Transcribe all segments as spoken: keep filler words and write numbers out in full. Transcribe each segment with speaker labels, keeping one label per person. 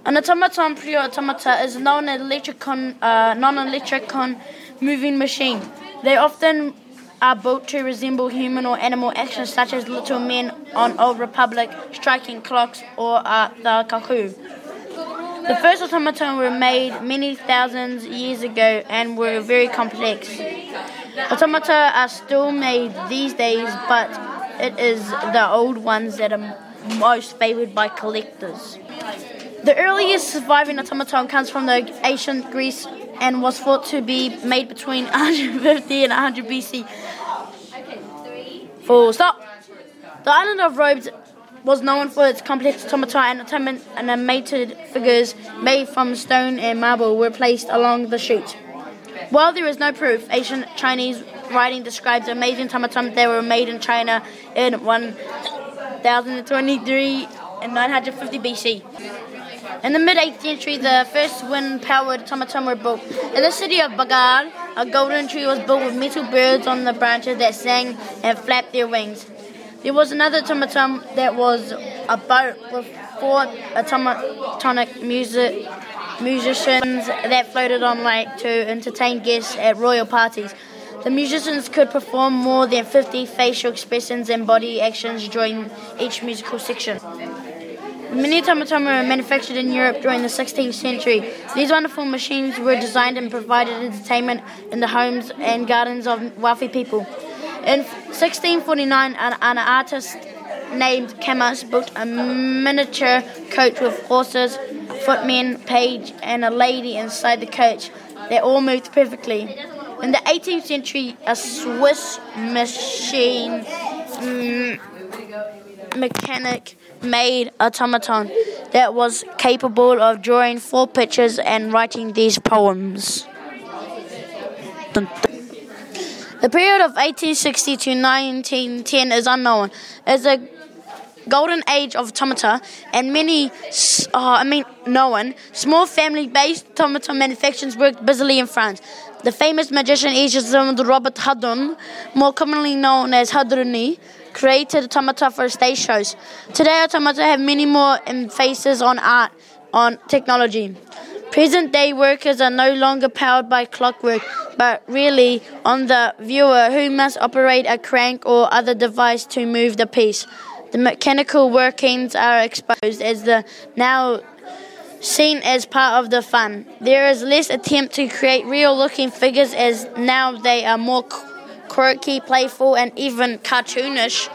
Speaker 1: An automaton pre-automata is a non-electricon, uh, non-electricon moving machine. They often are built to resemble human or animal actions, such as Little Men on Old Republic, striking clocks, or uh, the cuckoo. The first automatons were made many thousands years ago and were very complex. Automata are still made these days, but it is the old ones that are most favored by collectors. The earliest surviving automaton comes from the ancient Greece and was thought to be made between one hundred fifty and one hundred B C. Full stop. The island of Rhodes was known for its complex automata, and automaton and animated figures made from stone and marble were placed along the street. While there is no proof, ancient Chinese writing describes amazing automatons that were made in China in one thousand twenty-three and nine hundred fifty B C. In the mid-eighth century, the first wind-powered automaton were built. In the city of Baghdad, a golden tree was built with metal birds on the branches that sang and flapped their wings. There was another automaton that was a boat with four automatonic music, musicians that floated on lake to entertain guests at royal parties. The musicians could perform more than fifty facial expressions and body actions during each musical section. Many automatons were manufactured in Europe during the sixteenth century. These wonderful machines were designed and provided entertainment in the homes and gardens of wealthy people. In sixteen forty-nine, an, an artist named Camus built a miniature coach with horses, footmen, page, and a lady inside the coach. They all moved perfectly. In the eighteenth century, a Swiss machine mm, mechanic made automaton that was capable of drawing four pictures and writing these poems. Dun, dun. The period of eighteen sixty to nineteen ten is unknown. It's a golden age of automata, and many, uh, I mean, no one, small family-based automaton manufacturers worked busily in France. The famous magician Egyptian Robert Houdin, more commonly known as Houdini, created automata for stage shows. Today, automata have many more emphasis on art, on technology. Present-day workers are no longer powered by clockwork, but really on the viewer, who must operate a crank or other device to move the piece. The mechanical workings are exposed as the now seen as part of the fun. There is less attempt to create real-looking figures, as now they are more quirky, playful, and even cartoonish.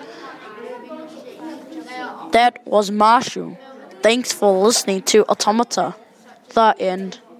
Speaker 1: That was Marshall. Thanks for listening to Automata. The end.